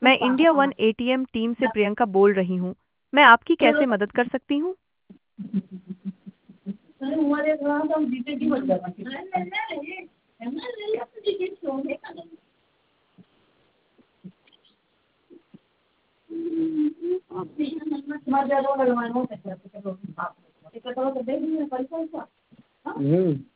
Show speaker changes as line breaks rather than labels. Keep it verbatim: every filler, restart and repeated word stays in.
मैं India one ATM team से प्रियंका बोल रही हूँ। मैं आपकी कैसे मदद कर सकती हूँ?
हम्म